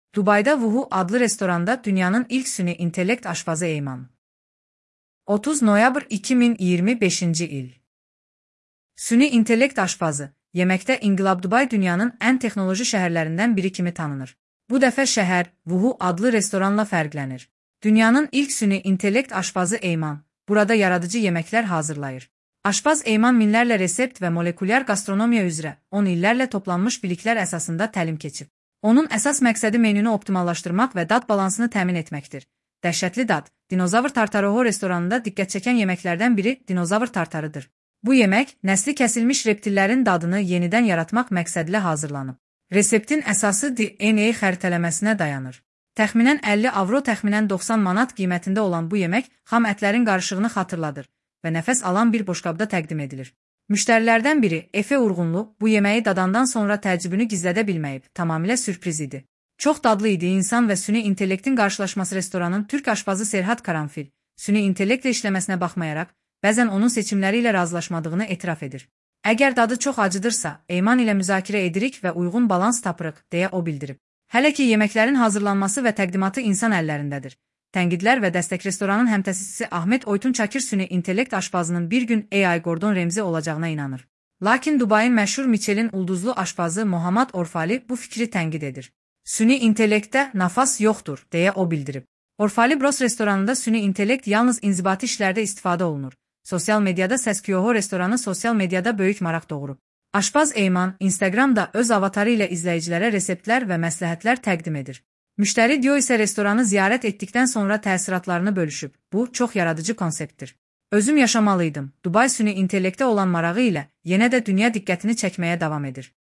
Dubayda Wuhu adlı restoranda dünyanın ilk süni intellekt aşpazı Eyman. 30 noyabr 2025 il. Süni intellekt aşpazı, yeməkdə İnqilab Dubay dünyanın ən texnoloji şəhərlərindən biri kimi tanınır. Bu dəfə şəhər Wuhu adlı restoranla fərqlənir. Dünyanın ilk süni intellekt aşpazı Eyman, burada yaradıcı yeməklər hazırlayır. Aşpaz Eyman minlərlə resept və molekulyar gastronomiya üzrə 10 illərlə toplanmış biliklər əsasında təlim keçib. Onun əsas məqsədi menünü optimallaşdırmaq və dad balansını təmin etməkdir. Dəhşətli dad, dinozavr tartaroho restoranında diqqət çəkən yeməklərdən biri dinozavr tartarıdır. Bu yemək, nəsli kəsilmiş reptillərin dadını yenidən yaratmaq məqsədlə hazırlanıb. Reseptin əsası DNA xəritələməsinə dayanır. Təxminən 50 avro, təxminən 90 manat qiymətində olan bu yemək xam ətlərin qarışığını xatırladır və nəfəs alan bir boşqabda təqdim edilir. Müştərilərdən biri, Efe Urğunlu, bu yeməyi dadandan sonra təəccübünü gizlədə bilməyib, tamamilə sürpriz idi. Çox dadlı idi. İnsan və süni intellektin qarşılaşması restoranın türk aşpazı Serhat Karanfil, süni intellektlə işləməsinə baxmayaraq, bəzən onun seçimləri ilə razılaşmadığını etiraf edir. Əgər dadı çox acıdırsa, Eyman ilə müzakirə edirik və uyğun balans tapırıq, deyə o bildirib. Hələ ki, yeməklərin hazırlanması və təqdimatı insan əllərindədir. Tənqidlər və dəstək restoranın həmtəsisçisi Ahmet Oytun Çakir süni intellekt aşpazının bir gün AI Gordon Ramsay olacağına inanır. Lakin Dubayın məşhur Michelin ulduzlu aşpazı Mohammad Orfali bu fikri tənqid edir. Süni intellektdə nafas yoxdur, deyə o bildirib. Orfali Bros restoranında süni intellekt yalnız inzibati işlərdə istifadə olunur. Sosial mediada Səsküyoho restoranı sosial mediada böyük maraq doğurub. Aşpaz Eyman Instagramda öz avatarı ilə izləyicilərə reseptlər və məsləhətlər təqdim edir. Müştəri Dio isə restoranı ziyarət etdikdən sonra təsiratlarını bölüşüb. Bu, çox yaradıcı konseptdir. Özüm yaşamalıydım. Dubay süni intellektə olan marağı ilə yenə də dünya diqqətini çəkməyə davam edir.